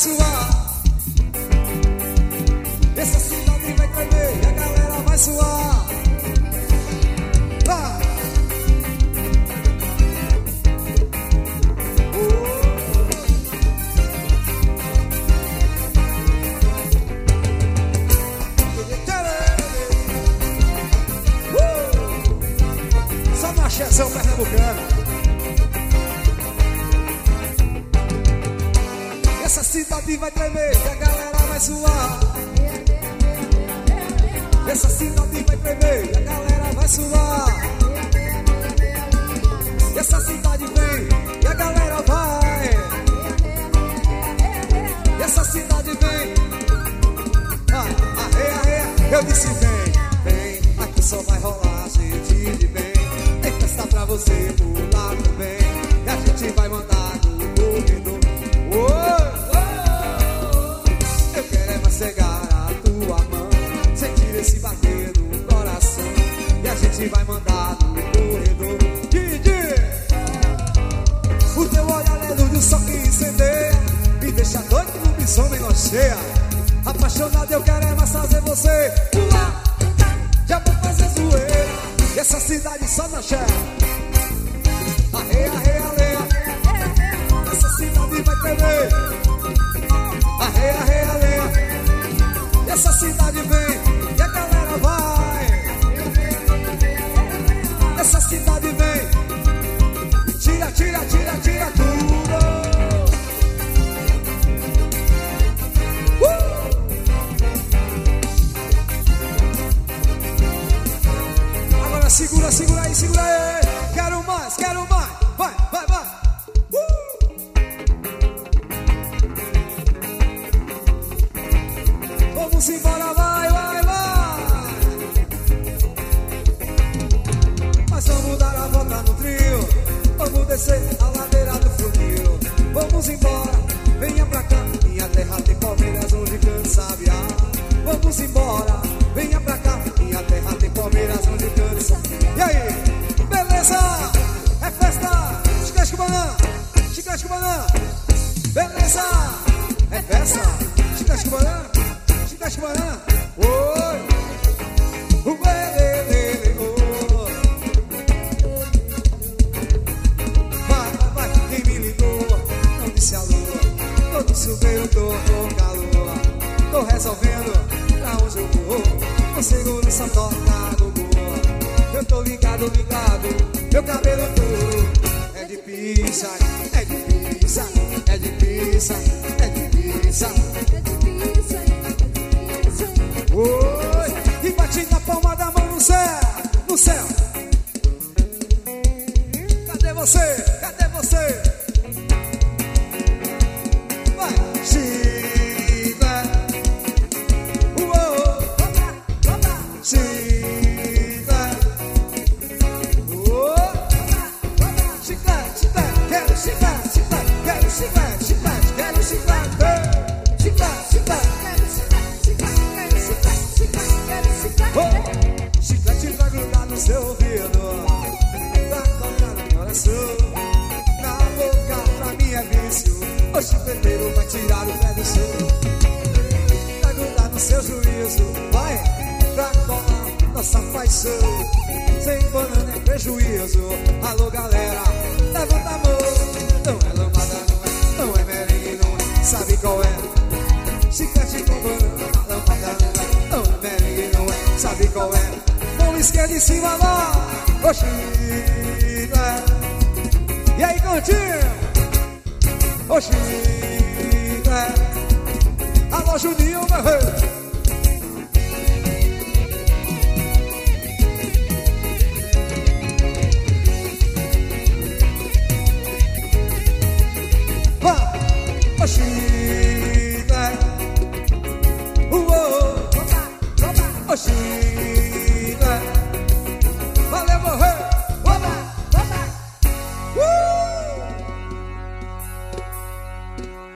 suar. Essa cidade vai tremer e a galera vai suar. Vai! Só no axézão pernambucano. Essa cidade vai tremer e a galera vai suar. Essa cidade vai tremer e a galera vai suar. Essa cidade vem e a galera vai. Essa cidade vem. Arreia, arreia. Eu disse vem, vem. Aqui só vai rolar gente de bem. Tem festa pra você pular também. E a gente vai mandar no corredor. Eu quero é mais cegar a tua mão, sentir esse bater no coração. E a gente vai mandar no corredor. Didi! O teu olhar é luz do sol que incendeia, me deixa doido no bisom nem cheia. Apaixonado eu quero é mais fazer você pular. Já vou fazer zoeira. E essa cidade só na xé. Arreia, arreia, arreia. Essa cidade vai tremer. Arreia, arreia, arreia. E essa cidade vem e a galera vai. Essa cidade vem. Tira, tira, tira, tira tudo. Agora segura, segura aí, segura aí. Quero mais, quero mais. Vai, vai, vai. Vamos embora, vai, vai, vai. Mas vamos dar a volta no trio. Vamos descer a ladeira do funil. Vamos embora, venha pra cá. Minha terra tem palmeiras onde canta sabiá. Vamos embora, venha pra cá. Minha terra tem palmeiras onde canta sabiá. E aí, beleza? É festa, chiclete com banana, chiclete com banana. Beleza? É festa, chiclete com banana, chiclete com banana. Oi, oi. Vai, vai, vai, quem me ligou? Não disse alô. Tô de chuveiro, tô com calor. Tô resolvendo pra onde eu vou. Com segurança toca no gol. Eu tô ligado, ligado. Meu cabelo duro. É de pizza, é de pizza, é de pizza, é de pizza. Oi, e bate na palma da mão no céu, no céu. Cadê você? Cadê você? Vai, Chiclete. Chiclete. Chiclete, chiclete. Quero chiclete, chiclete. Quero chiclete, chiclete. Quero chiclete. Chiclete, chiclete. Chiclete vai grudar no seu ouvido, vai tocar no coração. Na boca pra mim é vício. O chicleteiro vai tirar o pé do seu. Vai grudar no seu juízo. Vai pra colar nossa paixão. Sem banana é prejuízo. Alô galera, levanta a mão. Não é lambada, não é merengue, não é. Sabe qual é? Chiclete com banana, lambada não é merengue, não é. Sabe qual é? Mão esquerda em cima lá. Oxi, e aí, cantinho? Oxi, alô, Juninho, meu rei.